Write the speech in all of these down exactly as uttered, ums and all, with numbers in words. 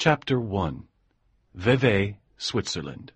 Chapter one. Vevey, Switzerland.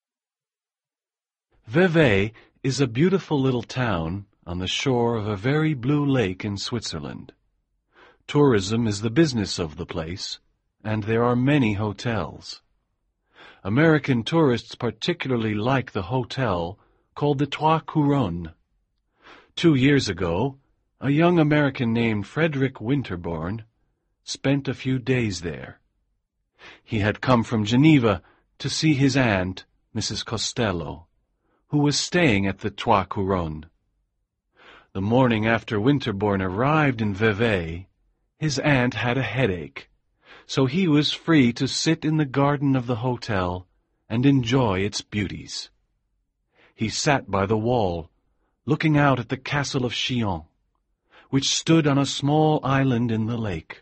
Vevey is a beautiful little town on the shore of a very blue lake in Switzerland. Tourism is the business of the place, and there are many hotels. American tourists particularly like the hotel called the Trois Couronnes. Two years ago, a young American named Frederick Winterbourne spent a few days there. He had come from Geneva to see his aunt, Missus Costello, who was staying at the Trois Couronnes. The morning after Winterbourne arrived in Vevey, his aunt had a headache, so he was free to sit in the garden of the hotel and enjoy its beauties. He sat by the wall, looking out at the castle of Chillon, which stood on a small island in the lake.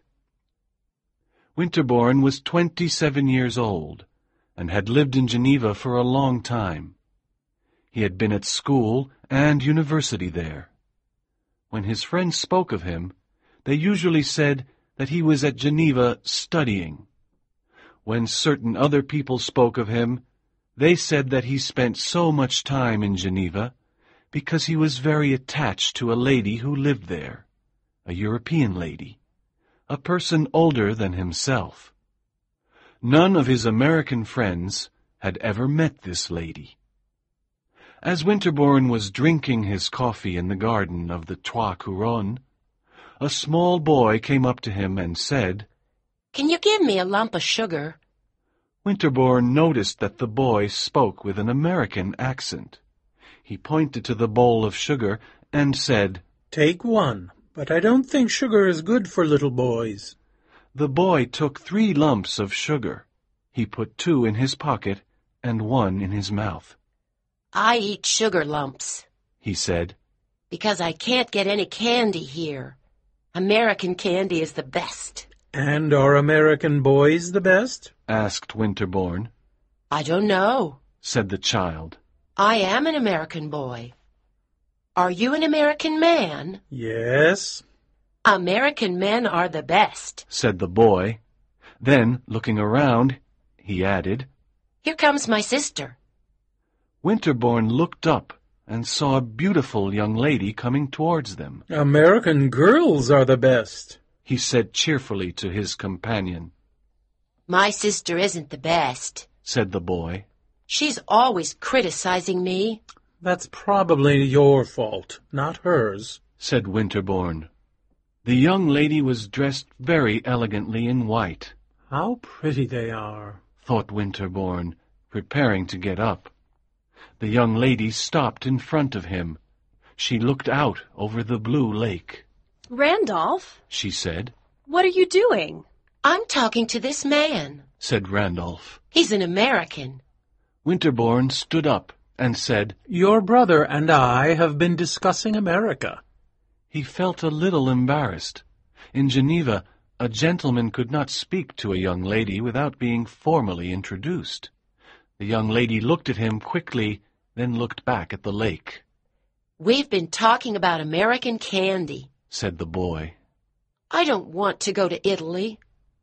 Winterbourne was twenty-seven years old, and had lived in Geneva for a long time. He had been at school and university there. When his friends spoke of him, they usually said that he was at Geneva studying. When certain other people spoke of him, they said that he spent so much time in Geneva because he was very attached to a lady who lived there, a European lady, a person older than himself. None of his American friends had ever met this lady. As Winterbourne was drinking his coffee in the garden of the Trois Couronnes, a small boy came up to him and said, "Can you give me a lump of sugar?" Winterbourne noticed that the boy spoke with an American accent. He pointed to the bowl of sugar and said, "Take one, but I don't think sugar is good for little boys." The boy took three lumps of sugar. He put two in his pocket and one in his mouth. "I eat sugar lumps," he said, "because I can't get any candy here. American candy is the best." "And are American boys the best?" asked Winterbourne. "I don't know," said the child. "I am an American boy. Are you an American man?" "Yes." "American men are the best," said the boy. Then, looking around, he added, "Here comes my sister." Winterbourne looked up and saw a beautiful young lady coming towards them. "American girls are the best," he said cheerfully to his companion. "My sister isn't the best," said the boy. "She's always criticizing me." "That's probably your fault, not hers," said Winterbourne. The young lady was dressed very elegantly in white. "How pretty they are," thought Winterbourne, preparing to get up. The young lady stopped in front of him. She looked out over the blue lake. "Randolph," she said. "what are you doing?" "I'm talking to this man," said Randolph. "He's an American." Winterbourne stood up and said, "Your brother and I have been discussing America." He felt a little embarrassed. In Geneva, a gentleman could not speak to a young lady without being formally introduced. The young lady looked at him quickly, then looked back at the lake. "We've been talking about American candy," said the boy. "I don't want to go to Italy.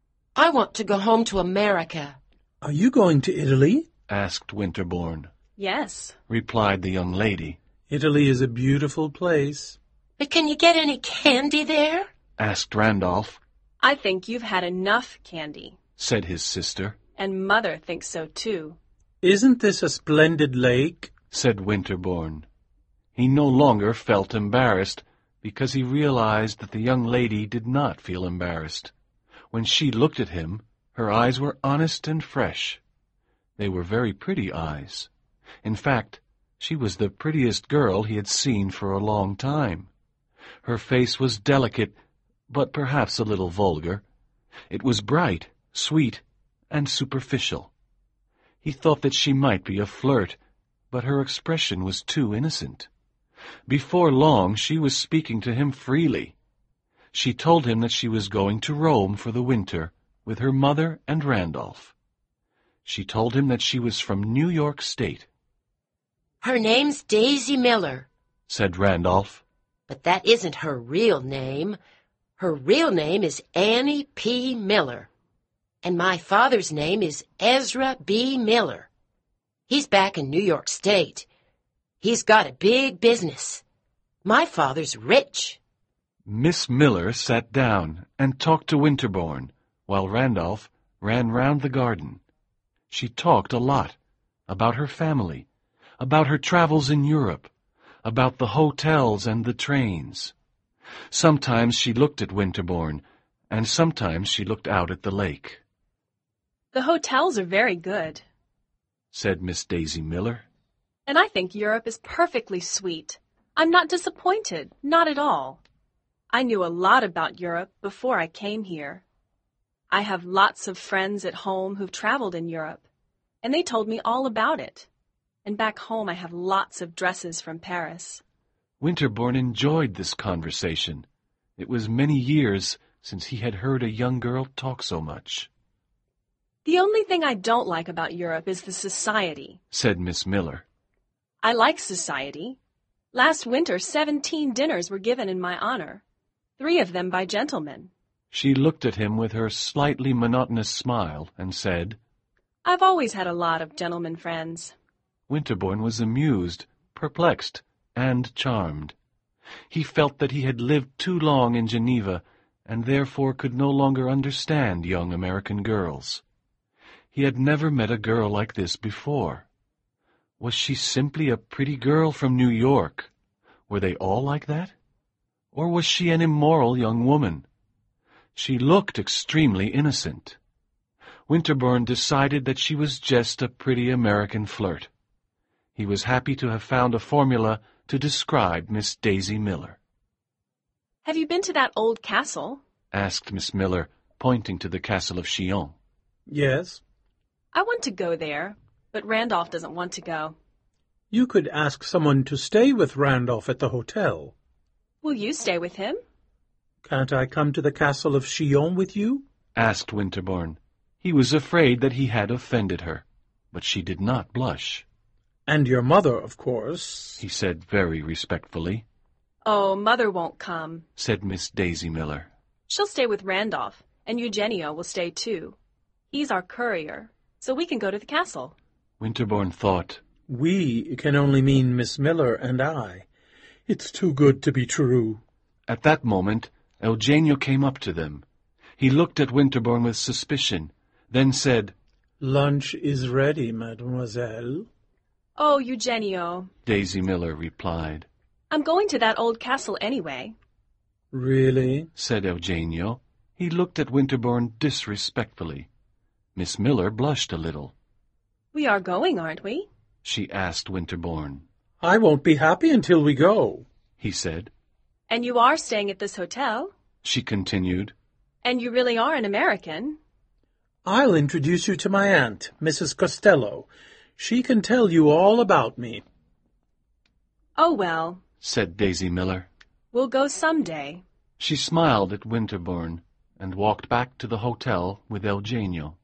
I want to go home to America." "Are you going to Italy?" asked Winterbourne. "Yes," replied the young lady. "Italy is a beautiful place." "But can you get any candy there?" asked Randolph. "I think you've had enough candy," said his sister. "and Mother thinks so too." "Isn't this a splendid lake?" said Winterbourne. He no longer felt embarrassed, because he realized that the young lady did not feel embarrassed. When she looked at him, her eyes were honest and fresh. They were very pretty eyes. In fact, she was the prettiest girl he had seen for a long time. Her face was delicate, but perhaps a little vulgar. It was bright, sweet, and superficial. He thought that she might be a flirt, but her expression was too innocent. Before long, she was speaking to him freely. She told him that she was going to Rome for the winter with her mother and Randolph. She told him that she was from New York State. "Her name's Daisy Miller," said Randolph. "But that isn't her real name. Her real name is Annie P. Miller." And my father's name is Ezra B. Miller. He's back in New York State. He's got a big business. My father's rich. Miss Miller sat down and talked to Winterbourne, while Randolph ran round the garden. She talked a lot, about her family, about her travels in Europe, about the hotels and the trains. Sometimes she looked at Winterbourne, and sometimes she looked out at the lake. The hotels are very good. Said Miss Daisy Miller. And I think Europe is perfectly sweet. I'm not disappointed, not at all. I knew a lot about Europe before I came here. I have lots of friends at home who've traveled in Europe, and they told me all about it. And back home I have lots of dresses from Paris. Winterbourne enjoyed this conversation. It was many years since he had heard a young girl talk so much. The only thing I don't like about Europe is the society, said Miss Miller. I like society. Last winter, seventeen dinners were given in my honor, three of them by gentlemen. She looked at him with her slightly monotonous smile and said, I've always had a lot of gentlemen friends. Winterbourne was amused, perplexed, and charmed. He felt that he had lived too long in Geneva and therefore could no longer understand young American girls. He had never met a girl like this before. Was she simply a pretty girl from New York? Were they all like that? Or was she an immoral young woman? She looked extremely innocent. Winterbourne decided that she was just a pretty American flirt. He was happy to have found a formula to describe Miss Daisy Miller. Have you been to that old castle? Asked Miss Miller, pointing to the castle of Chillon. Yes. I want to go there, but Randolph doesn't want to go. You could ask someone to stay with Randolph at the hotel. Will you stay with him? Can't I come to the castle of Chillon with you? Asked Winterbourne. He was afraid that he had offended her, but she did not blush. And your mother, of course, he said very respectfully. Oh, Mother won't come, said Miss Daisy Miller. She'll stay with Randolph, and Eugenio will stay too. He's our courier, so we can go to the castle. Winterbourne thought, We can only mean Miss Miller and I. It's too good to be true. At that moment, Eugenio came up to them. He looked at Winterbourne with suspicion, then said, Lunch is ready, mademoiselle. Oh, Eugenio, Daisy Miller replied. I'm going to that old castle anyway. Really? Said Eugenio. He looked at Winterbourne disrespectfully. Miss Miller blushed a little. We are going, aren't we? She asked Winterbourne. I won't be happy until we go, he said. And you are staying at this hotel? She continued. And you really are an American? I'll introduce you to my aunt, Missus Costello. She can tell you all about me. Oh, well, said Daisy Miller. We'll go someday. She smiled at Winterbourne and walked back to the hotel with Eugenio.